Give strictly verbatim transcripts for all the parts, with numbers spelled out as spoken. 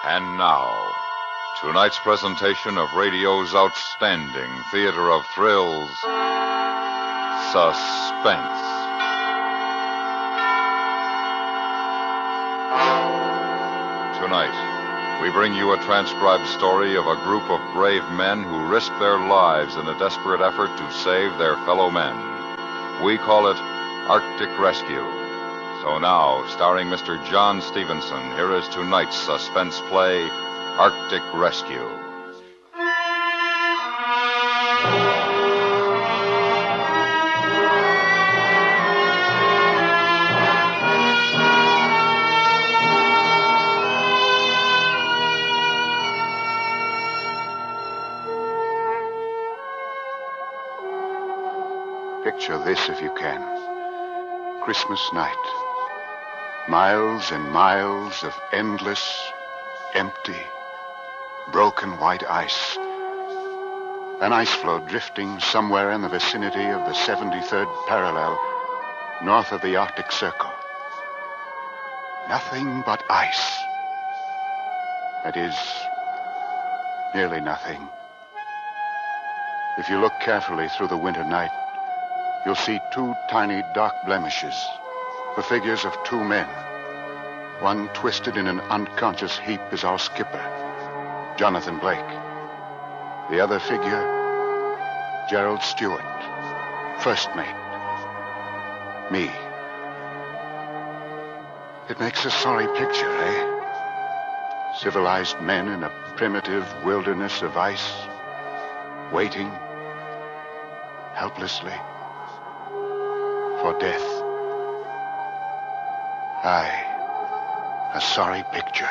And now, tonight's presentation of radio's outstanding theater of thrills, Suspense. Tonight, we bring you a transcribed story of a group of brave men who risked their lives in a desperate effort to save their fellow men. We call it Arctic Rescue. So now, starring Mister John Stevenson, here is tonight's suspense play, Arctic Rescue. Picture this if you can. Christmas night. Miles and miles of endless, empty, broken white ice. An ice floe drifting somewhere in the vicinity of the seventy-third parallel, north of the Arctic Circle. Nothing but ice. That is, nearly nothing. If you look carefully through the winter night, you'll see two tiny dark blemishes, the figures of two men. One twisted in an unconscious heap is our skipper, Jonathan Blake. The other figure, Gerald Stewart, first mate. Me. It makes a sorry picture, eh? Civilized men in a primitive wilderness of ice, waiting, helplessly, for death. Aye, a sorry picture.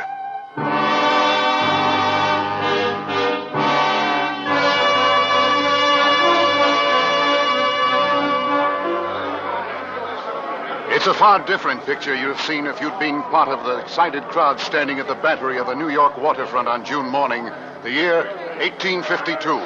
It's a far different picture you'd have seen if you'd been part of the excited crowd standing at the battery of the New York waterfront on June morning, the year eighteen fifty-two.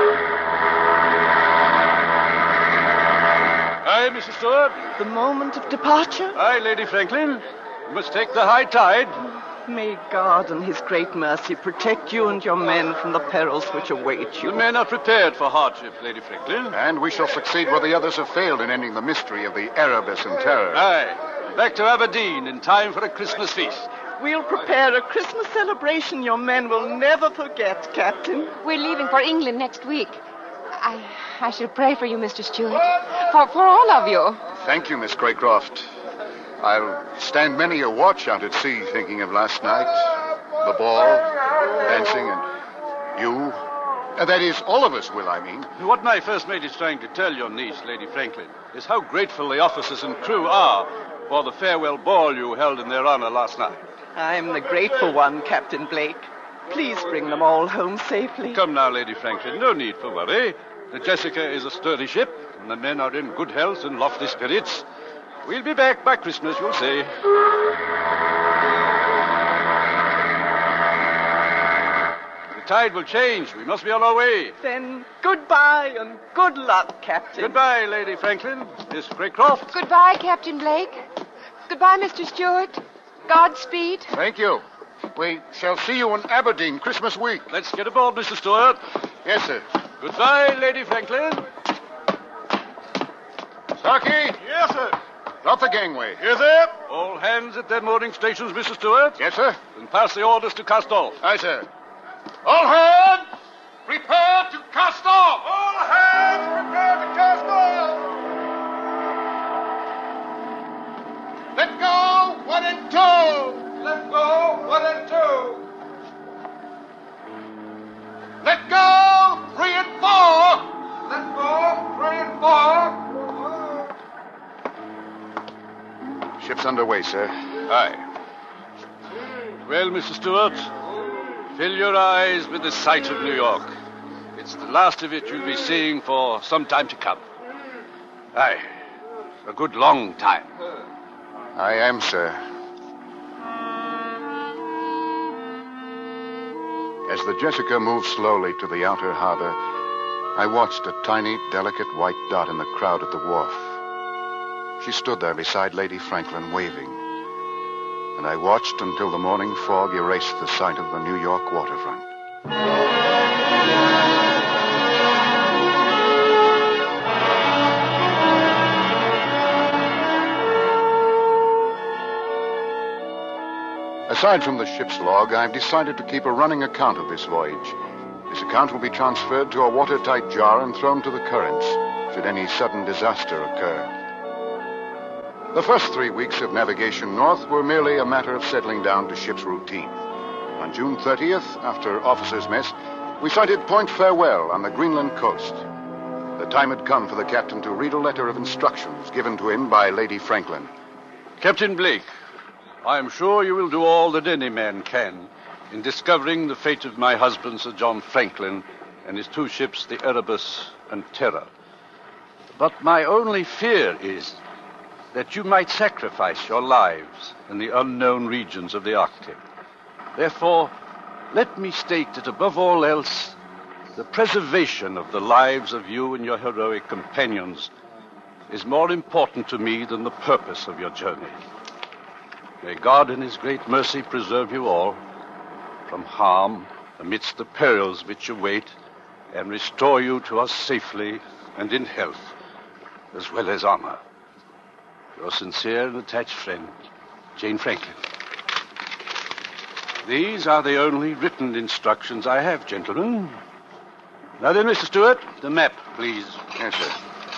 Aye, Missus Stewart. The moment of departure? Aye, Lady Franklin. You must take the high tide. May God in his great mercy protect you and your men from the perils which await you. The men are prepared for hardship, Lady Franklin. And we shall succeed where the others have failed in ending the mystery of the Erebus and Terror. Aye. Back to Aberdeen in time for a Christmas feast. We'll prepare a Christmas celebration your men will never forget, Captain. We're leaving for England next week. I I shall pray for you, Mister Stewart. For, for all of you. Thank you, Miss Craycroft. I'll stand many a watch out at sea thinking of last night. The ball, dancing, and you. Uh, that is, all of us will, I mean. What my first mate is trying to tell your niece, Lady Franklin, is how grateful the officers and crew are for the farewell ball you held in their honor last night. I'm the grateful one, Captain Blake. Please bring them all home safely. Come now, Lady Franklin, no need for worry. The Jessica is a sturdy ship, and the men are in good health and lofty spirits. We'll be back by Christmas, you'll see. The tide will change. We must be on our way. Then goodbye and good luck, Captain. Goodbye, Lady Franklin. Miss Craycroft. Goodbye, Captain Blake. Goodbye, Mister Stewart. Godspeed. Thank you. We shall see you in Aberdeen Christmas week. Let's get aboard, Mister Stewart. Yes, sir. Goodbye, Lady Franklin. Starkey? Yes, sir. Drop the gangway. Yes, sir. All hands at their mooring stations, Mister Stewart. Yes, sir. And pass the orders to cast off. Aye, sir. All hands, prepare to cast off! All hands, prepare to cast off! Let go, one and two! Let go, one and two! Let go, three and four! Let go, three and four! Ship's underway, sir. Aye. Well, Mister Stewart, fill your eyes with the sight of New York. It's the last of it you'll be seeing for some time to come. Aye, a good long time. I am, sir. As the Jessica moved slowly to the outer harbor, I watched a tiny, delicate white dot in the crowd at the wharf. She stood there beside Lady Franklin, waving. and I watched until the morning fog erased the sight of the New York waterfront. Aside from the ship's log, I've decided to keep a running account of this voyage. This account will be transferred to a watertight jar and thrown to the currents should any sudden disaster occur. The first three weeks of navigation north were merely a matter of settling down to ship's routine. On June thirtieth, after officers' mess, we sighted Point Farewell on the Greenland coast. The time had come for the captain to read a letter of instructions given to him by Lady Franklin. Captain Blake, I am sure you will do all that any man can in discovering the fate of my husband, Sir John Franklin, and his two ships, the Erebus and Terror. But my only fear is that you might sacrifice your lives in the unknown regions of the Arctic. Therefore, let me state that above all else, the preservation of the lives of you and your heroic companions is more important to me than the purpose of your journey. May God in his great mercy preserve you all from harm amidst the perils which await, and restore you to us safely and in health, as well as honor. Your sincere and attached friend, Jane Franklin. These are the only written instructions I have, gentlemen. Now then, Mister Stewart, the map, please. Yes, sir.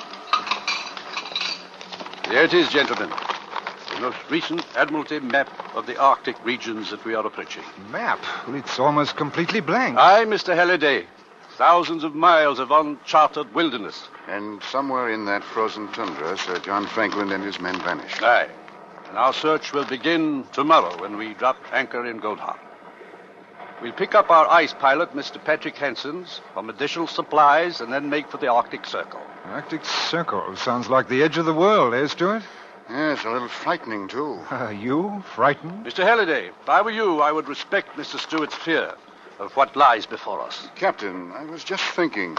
There it is, gentlemen. The most recent Admiralty map of the Arctic regions that we are approaching. Map? Well, it's almost completely blank. Aye, Mister Halliday. Thousands of miles of uncharted wilderness. And somewhere in that frozen tundra, Sir John Franklin and his men vanished. Aye. And our search will begin tomorrow when we drop anchor in Gold Harbor. We'll pick up our ice pilot, Mister Patrick Hanson's, from additional supplies, and then make for the Arctic Circle. Arctic Circle sounds like the edge of the world, eh, Stuart? Yes, a little frightening, too. Uh, you? Frightened? Mister Halliday, if I were you, I would respect Mister Stewart's fear of what lies before us. Captain, I was just thinking,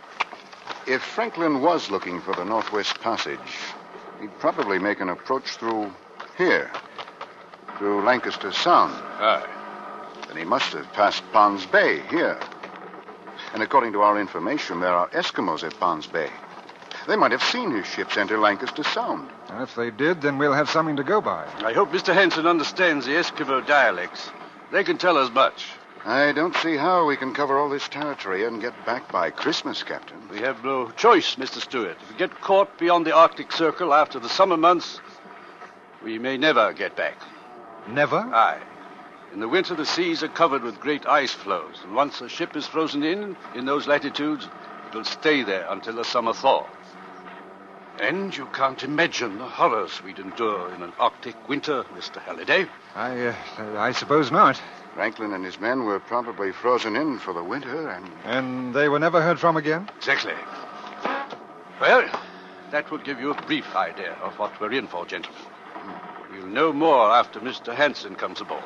if Franklin was looking for the Northwest Passage, he'd probably make an approach through here, through Lancaster Sound. Aye. Then he must have passed Ponds Bay here. And according to our information, there are Eskimos at Ponds Bay. They might have seen his ships enter Lancaster Sound. And if they did, then we'll have something to go by. I hope Mister Hanson understands the Eskimo dialects. They can tell us much. I don't see how we can cover all this territory and get back by Christmas, Captain. We have no choice, Mister Stewart. If we get caught beyond the Arctic Circle after the summer months, we may never get back. Never? Aye. In the winter, the seas are covered with great ice floes, and once a ship is frozen in, in those latitudes, it will stay there until the summer thaw. And you can't imagine the horrors we'd endure in an Arctic winter, Mister Halliday. I, uh, I suppose not. Franklin and his men were probably frozen in for the winter, and... And they were never heard from again? Exactly. Well, that would give you a brief idea of what we're in for, gentlemen. We'll know more after Mister Hanson comes aboard.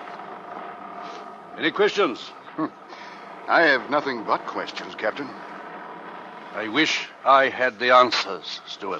Any questions? Hmm. I have nothing but questions, Captain. I wish I had the answers, Stewart.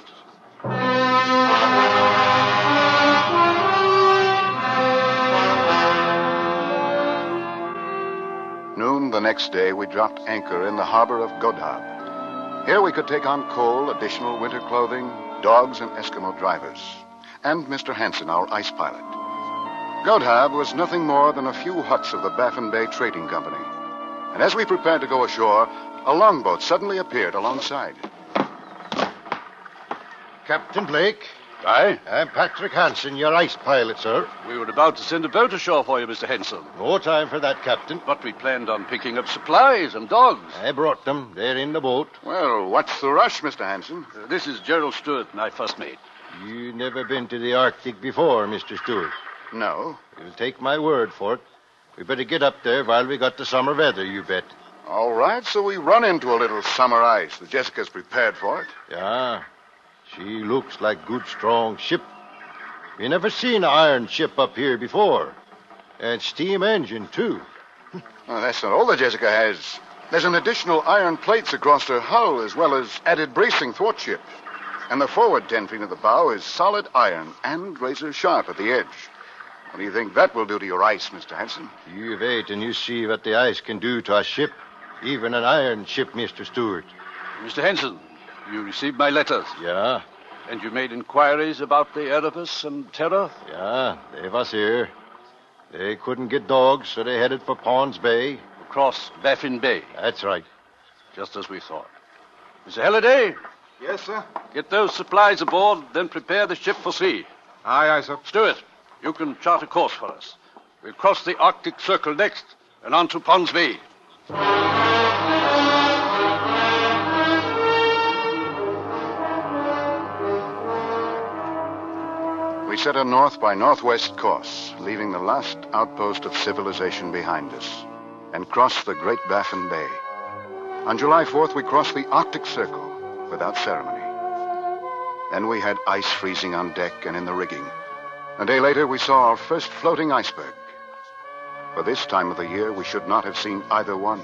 Noon the next day, we dropped anchor in the harbor of Godhaab. Here we could take on coal, additional winter clothing, dogs, and Eskimo drivers, and Mister Hanson, our ice pilot. Godhaab was nothing more than a few huts of the Baffin Bay Trading Company. And as we prepared to go ashore, a longboat suddenly appeared alongside. Captain Blake. Aye? I'm Patrick Hanson, your ice pilot, sir. We were about to send a boat ashore for you, Mister Hanson. No time for that, Captain. But we planned on picking up supplies and dogs. I brought them. They're in the boat. Well, what's the rush, Mister Hanson? Uh, this is Gerald Stewart, my first mate. You never been to the Arctic before, Mister Stewart. No. You'll take my word for it. We better get up there while we got the summer weather, you bet. All right, so we run into a little summer ice. The Jessica's prepared for it. Yeah. She looks like good, strong ship. We never seen an iron ship up here before. And steam engine, too. Well, that's not all the Jessica has. There's an additional iron plates across her hull, as well as added bracing thwartship. And the forward ten feet of the bow is solid iron and razor sharp at the edge. What do you think that will do to your ice, Mister Hanson? You wait and you see what the ice can do to a ship. Even an iron ship, Mister Stewart. Mister Henson, you received my letters. Yeah, And you made inquiries about the Erebus and Terror? yeah, they was here. They couldn't get dogs, so they headed for Pond's Bay. Across Baffin Bay, That's right. just as we thought. Mister Halliday, Yes, sir. get those supplies aboard, then prepare the ship for sea. Aye, aye, sir. Stewart, you can chart a course for us. We'll cross the Arctic Circle next and on to Pond's Bay. We set a north by northwest course, leaving the last outpost of civilization behind us, and crossed the Great Baffin Bay. On July fourth, we crossed the Arctic Circle without ceremony. Then we had ice freezing on deck and in the rigging. A day later, we saw our first floating iceberg. For this time of the year, we should not have seen either one.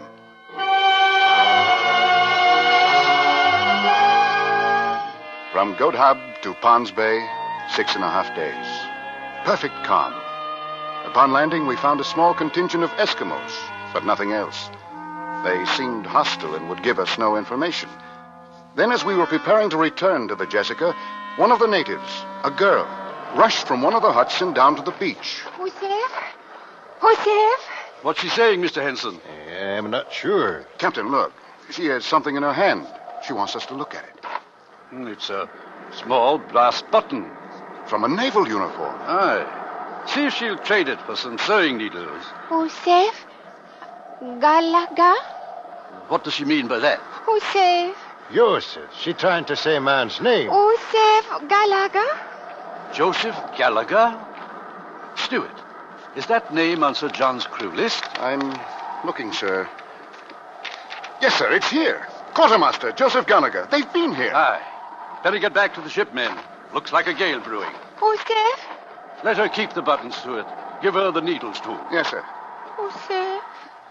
From Goat Hub to Pond's Bay, six and a half days. Perfect calm. Upon landing, we found a small contingent of Eskimos, but nothing else. They seemed hostile and would give us no information. Then, as we were preparing to return to the Jessica, one of the natives, a girl, rushed from one of the huts and down to the beach. Who's there? Who's there? What's she saying, Mister Henson? I'm not sure. Captain, look. She has something in her hand. She wants us to look at it. Hmm, It's a small brass button. From a naval uniform. Aye. See if she'll trade it for some sewing needles. Joseph Galaga? What does she mean by that? Joseph. Joseph, she trying to say man's name. Joseph Galaga? Joseph Gallagher? Stewart, is that name on Sir John's crew list? I'm looking, sir. Yes, sir, it's here. Quartermaster Joseph Gallagher. They've been here. Aye. Better get back to the ship, men. Looks like a gale brewing. Joseph? Let her keep the buttons to it. Give her the needles, too. Yes, sir. Joseph.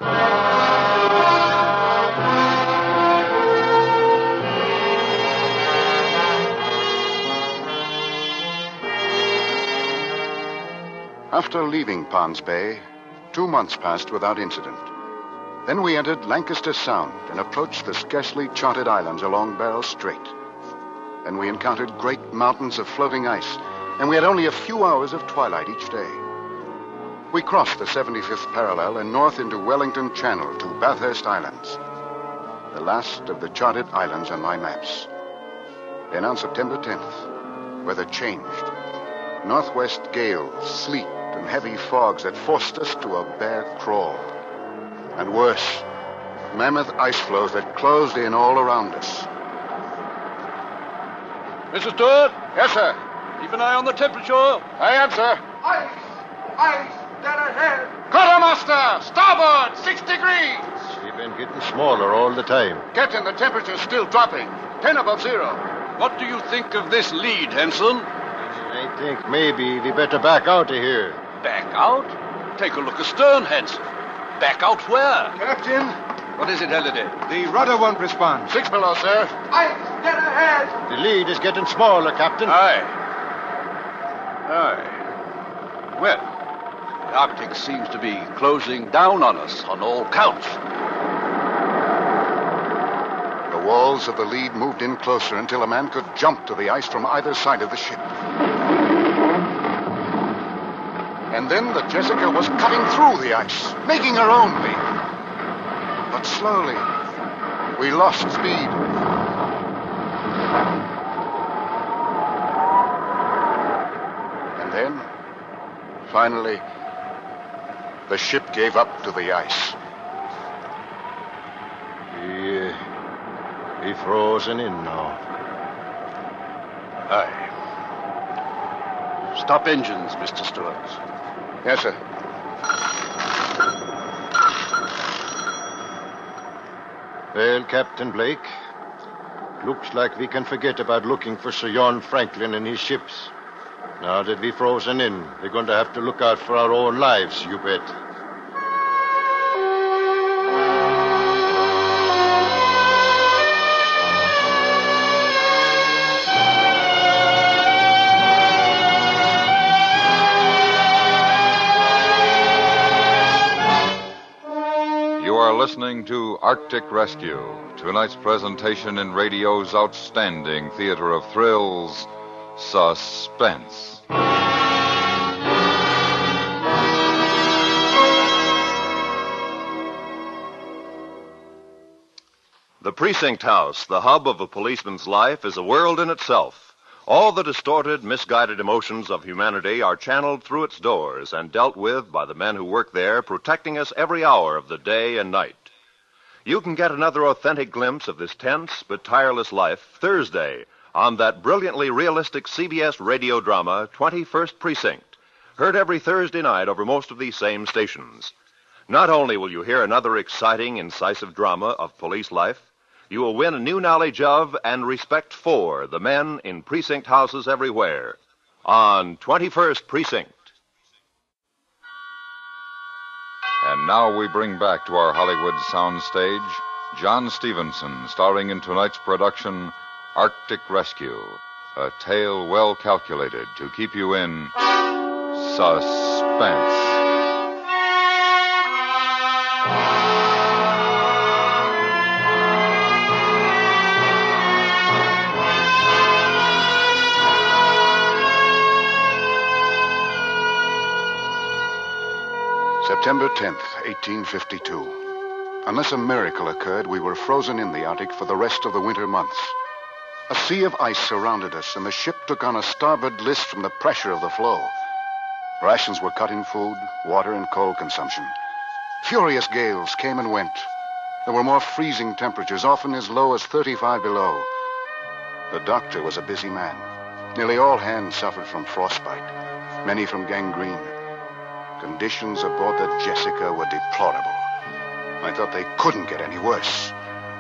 After leaving Pond's Bay, two months passed without incident. Then we entered Lancaster Sound and approached the scarcely charted islands along Barrel Strait. Then we encountered great mountains of floating ice, and we had only a few hours of twilight each day. We crossed the seventy-fifth parallel and north into Wellington Channel to Bathurst Islands, the last of the charted islands on my maps. Then on September tenth, weather changed. Northwest gales, sleet, and heavy fogs that forced us to a bare crawl. And worse, mammoth ice floes that closed in all around us. Mister Stewart, Yes, sir. keep an eye on the temperature. I am, sir. Ice! Ice! Dead ahead! Quartermaster! Starboard! Six degrees! She's been getting smaller all the time. Captain, the temperature's still dropping. Ten above zero. What do you think of this lead, Henson? I think maybe we better back out of here. Back out? Take a look astern, Henson. Back out where? Captain, What is it, Halliday? the rudder won't respond. Six below, sir. Ice! Dead ahead! The lead is getting smaller, Captain. Aye. Aye. Well, the Arctic seems to be closing down on us on all counts. The walls of the lead moved in closer until a man could jump to the ice from either side of the ship. And then the Jessica was cutting through the ice, making her own lead. But slowly, we lost speed. And then, finally, the ship gave up to the ice. We, uh, we frozen in now. Aye. Stop engines, Mister Stewart. Yes, sir. Well, Captain Blake, looks like we can forget about looking for Sir John Franklin and his ships. Now that we've frozen in, we're going to have to look out for our own lives, you bet. listening to Arctic Rescue, tonight's presentation in radio's outstanding theater of thrills, Suspense. The precinct house, the hub of a policeman's life, is a world in itself. All the distorted, misguided emotions of humanity are channeled through its doors and dealt with by the men who work there, protecting us every hour of the day and night. You can get another authentic glimpse of this tense but tireless life Thursday on that brilliantly realistic C B S radio drama, twenty-first Precinct, heard every Thursday night over most of these same stations. Not only will you hear another exciting, incisive drama of police life, you will win a new knowledge of and respect for the men in precinct houses everywhere on twenty-first Precinct. And now we bring back to our Hollywood soundstage John Stevenson, starring in tonight's production, Arctic Rescue, a tale well calculated to keep you in suspense. September tenth, eighteen fifty-two. Unless a miracle occurred, we were frozen in the Arctic for the rest of the winter months. A sea of ice surrounded us, and the ship took on a starboard list from the pressure of the floe. Rations were cut in food, water, and coal consumption. Furious gales came and went. There were more freezing temperatures, often as low as thirty-five below. The doctor was a busy man. Nearly all hands suffered from frostbite, many from gangrene. Conditions aboard the Jessica were deplorable. I thought they couldn't get any worse.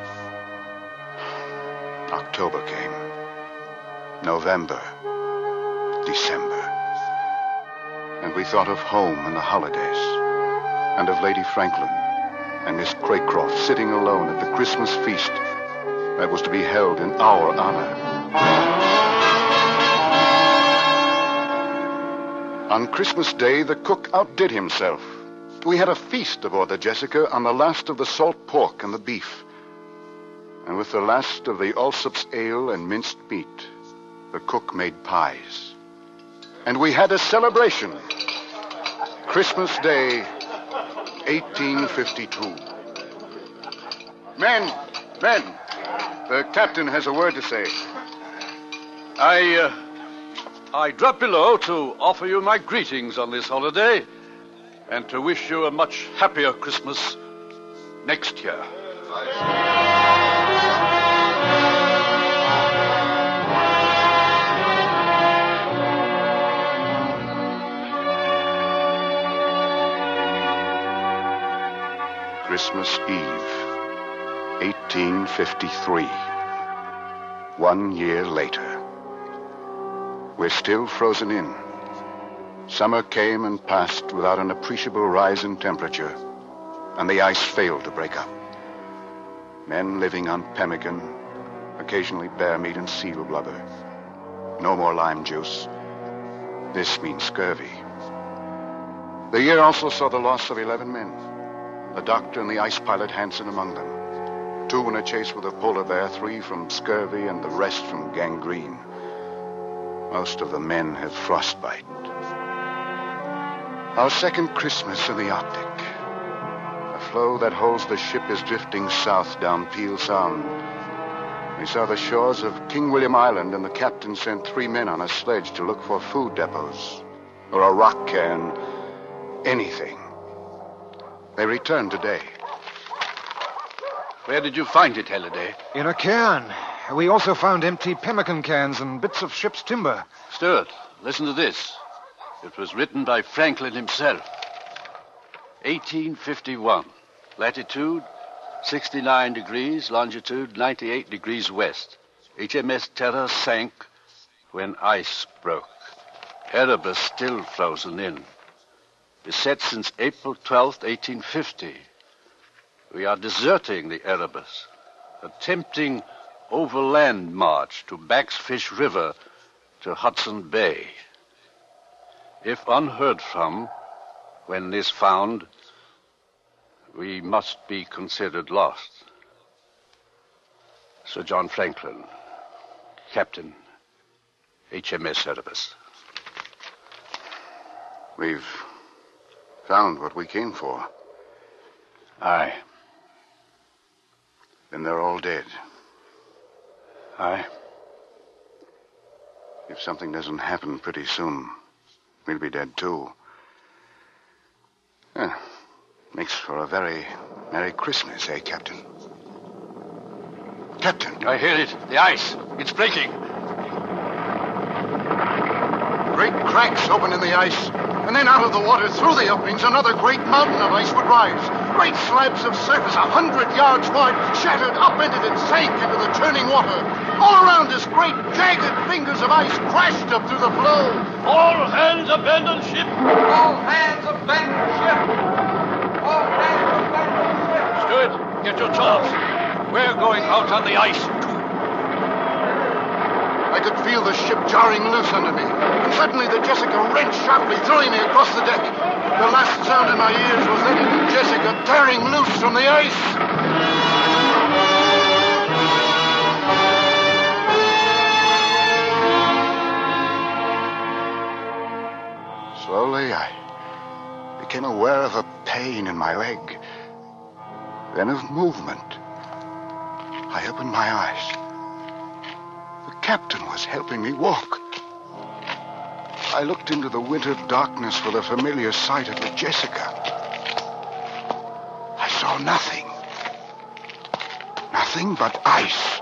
October came. November. December. And we thought of home and the holidays. And of Lady Franklin and Miss Craycroft sitting alone at the Christmas feast that was to be held in our honor. On Christmas Day, the cook outdid himself. We had a feast aboard the Jessica on the last of the salt pork and the beef. And with the last of the Allsop's ale and minced meat, the cook made pies. And we had a celebration. Christmas Day, eighteen fifty-two. Men, men, the captain has a word to say. I, uh... I dropped below to offer you my greetings on this holiday and to wish you a much happier Christmas next year. Christmas Eve, eighteen fifty-three. One year later. We're still frozen in. Summer came and passed without an appreciable rise in temperature, and the ice failed to break up. Men living on pemmican, occasionally bear meat and seal blubber. No more lime juice. This means scurvy. The year also saw the loss of eleven men. The doctor and the ice pilot Hansen among them. Two in a chase with a polar bear, three from scurvy, and the rest from gangrene. Most of the men have frostbite. Our second Christmas in the Arctic. The floe that holds the ship is drifting south down Peel Sound. We saw the shores of King William Island, and the captain sent three men on a sledge to look for food depots, or a rock cairn, anything. They returned today. Where did you find it, Halliday? In a cairn. We also found empty pemmican cans and bits of ship's timber. Stuart, listen to this. It was written by Franklin himself. eighteen fifty-one. Latitude, sixty-nine degrees. Longitude, ninety-eight degrees west. H M S Terror sank when ice broke. Erebus still frozen in. Beset since April twelfth, eighteen fifty. We are deserting the Erebus. Attempting overland march to Backsfish River to Hudson Bay. If unheard from, when this found, we must be considered lost. Sir John Franklin, Captain, H M S Erebus. We've found what we came for. Aye. Then they're all dead. Aye. If something doesn't happen pretty soon, we'll be dead too. Yeah. Makes for a very Merry Christmas, eh, Captain? Captain! I hear it. The ice. It's breaking. Great cracks open in the ice, and then out of the water, through the openings, another great mountain of ice would rise. Great slabs of surface, a hundred yards wide, shattered, upended, and sank into the churning water. All around us, great, jagged fingers of ice crashed up through the flow. All hands abandon ship. All hands abandon ship. All hands abandon ship. Stewart, get your jobs. We're going out on the ice, too. I could feel the ship jarring loose under me. And suddenly the Jessica wrenched sharply, throwing me across the deck. The last sound in my ears was that of Jessica tearing loose from the ice. Slowly, I became aware of a pain in my leg, then of movement. I opened my eyes. The captain was helping me walk. I looked into the winter darkness for the familiar sight of the Jessica. I saw nothing. Nothing but ice.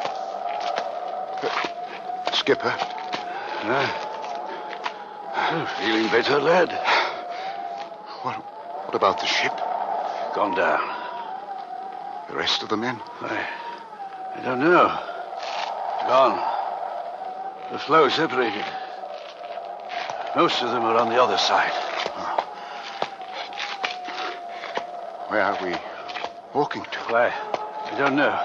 Uh, Skipper. Uh, feeling better, lad? What, what about the ship? Gone down. The rest of the men? I, I don't know. Gone. The flow separated. Most of them are on the other side. Oh. Where are we walking to? Why, I don't know.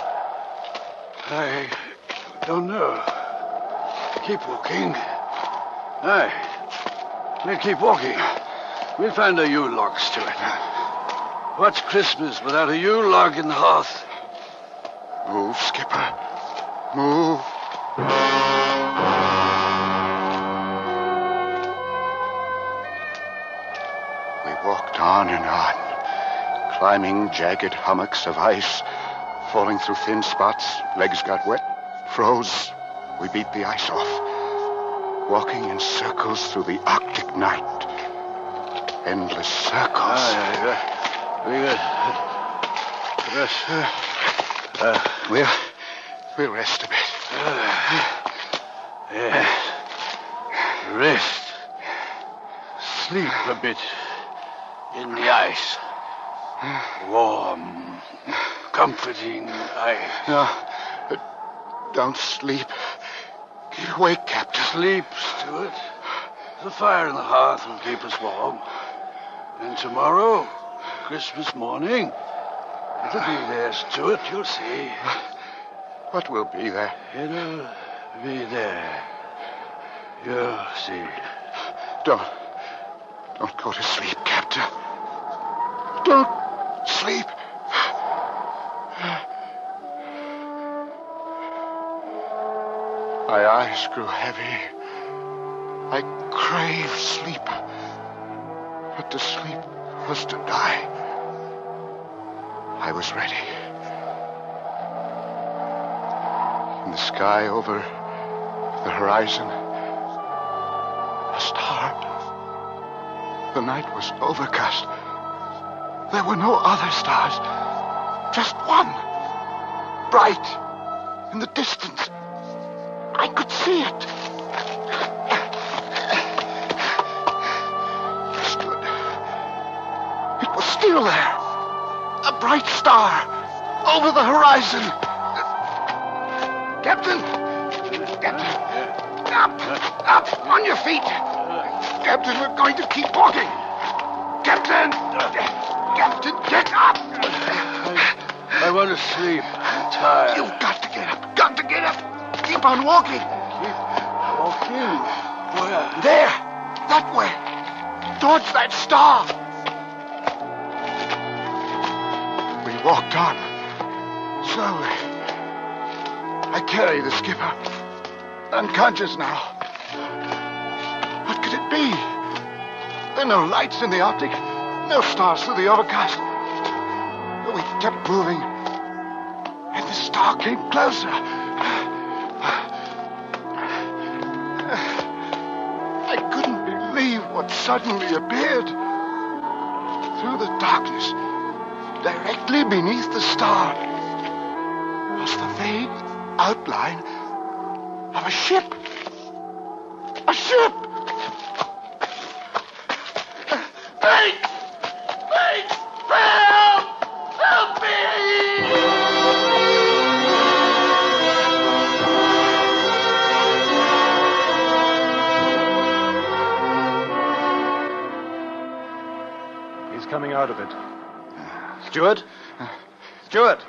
I don't know. Keep walking. Aye. We'll keep walking. We'll find a Yule log, Stuart. What's Christmas without a Yule log in the hearth? Move, Skipper. Move. We walked on and on, climbing jagged hummocks of ice, falling through thin spots. Legs got wet, froze. We beat the ice off, walking in circles through the Arctic night. Endless circles. Aye, aye, very good. Yes, uh, uh, We'll, we'll rest a bit. Uh, yeah. Rest. Sleep a bit in the ice. Warm, comforting ice. No, uh, don't sleep. Wake, Captain. Sleep, Stuart. The fire in the hearth will keep us warm. And tomorrow, Christmas morning, it'll be there, Stuart, you'll see. What will be there? It'll be there. You'll see. Don't, don't go to sleep, Captain. Don't sleep. My eyes grew heavy. I craved sleep. But to sleep was to die. I was ready. In the sky over the horizon, a star. The night was overcast. There were no other stars. Just one. Bright. In the distance. I could see it. I stood. It was still there. A bright star. Over the horizon. Captain! Captain! Up! Up! On your feet! Captain, we're going to keep walking! Captain! Captain, get up! I, I want to sleep. I'm tired. You've got to get up. Got to get up. Keep on walking. Keep walking? Where? There. That way. Towards that star. walked on, slowly. I carry the skipper, unconscious now. What could it be? There are no lights in the Arctic, no stars through the overcast. But we kept moving, and the star came closer. I couldn't believe what suddenly appeared. Through the darkness, directly beneath the star, was the vague outline of a ship. A ship! Wait! Wait! Help! Help me! He's coming out of it. Stewart? Stewart!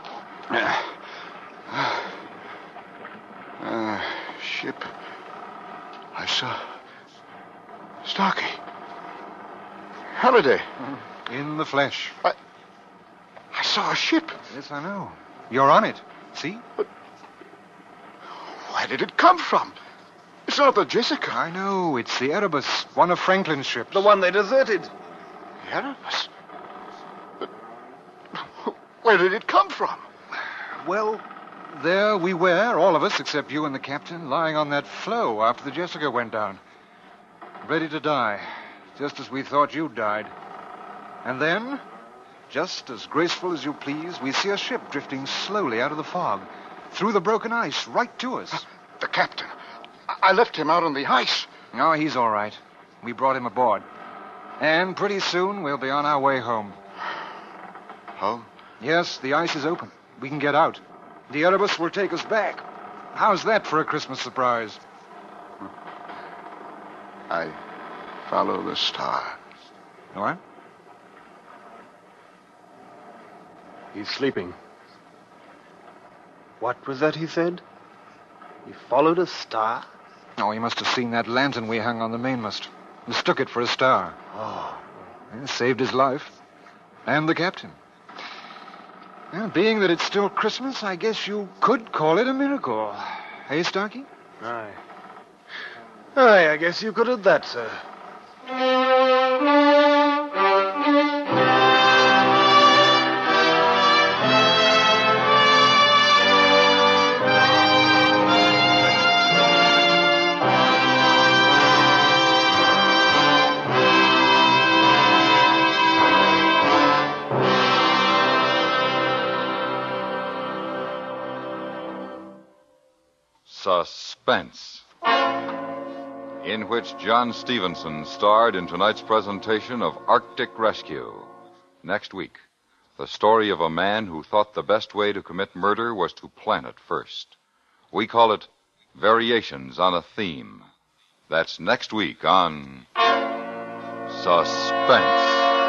Uh, ship. I saw Starkey. Halliday. In the flesh. I, I saw a ship. Yes, I know. You're on it. See? But where did it come from? It's not the Jessica. I know. It's the Erebus, one of Franklin's ships. The one they deserted. The Erebus? But where did it come from? Well, there we were, all of us, except you and the captain, lying on that floe after the Jessica went down. Ready to die, just as we thought you'd died. And then, just as graceful as you please, we see a ship drifting slowly out of the fog, through the broken ice, right to us. The captain. I left him out on the ice. Oh, he's all right. We brought him aboard. And pretty soon we'll be on our way home. Home? Yes, the ice is open. We can get out. The Erebus will take us back. How's that for a Christmas surprise? I follow the star. What? He's sleeping. What was that he said? He followed a star? Oh, he must have seen that lantern we hung on the mainmast. Mistook it for a star. Oh. And saved his life. And the captain. Well, being that it's still Christmas, I guess you could call it a miracle. Hey, Starkey? Aye. Aye, I guess you could have that, sir. Suspense, in which John Stevenson starred in tonight's presentation of Arctic Rescue. Next week, the story of a man who thought the best way to commit murder was to plan it first. We call it Variations on a Theme. That's next week on Suspense.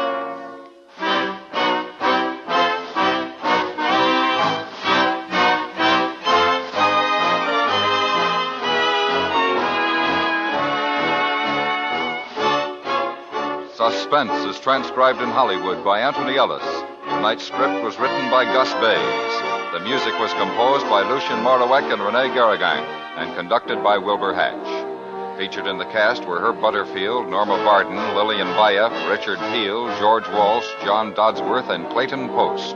Suspense is transcribed in Hollywood by Anthony Ellis. Tonight's script was written by Gus Bays. The music was composed by Lucien Morawek and Rene Garrigang and conducted by Wilbur Hatch. Featured in the cast were Herb Butterfield, Norma Barden, Lillian Vaya, Richard Peel, George Walsh, John Dodsworth, and Clayton Post.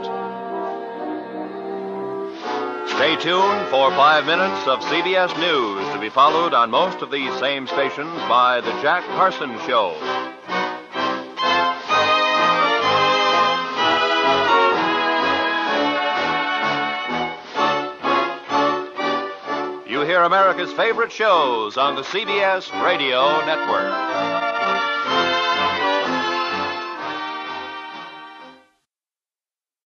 Stay tuned for five minutes of C B S News to be followed on most of these same stations by The Jack Carson Show. You hear America's favorite shows on the C B S Radio Network.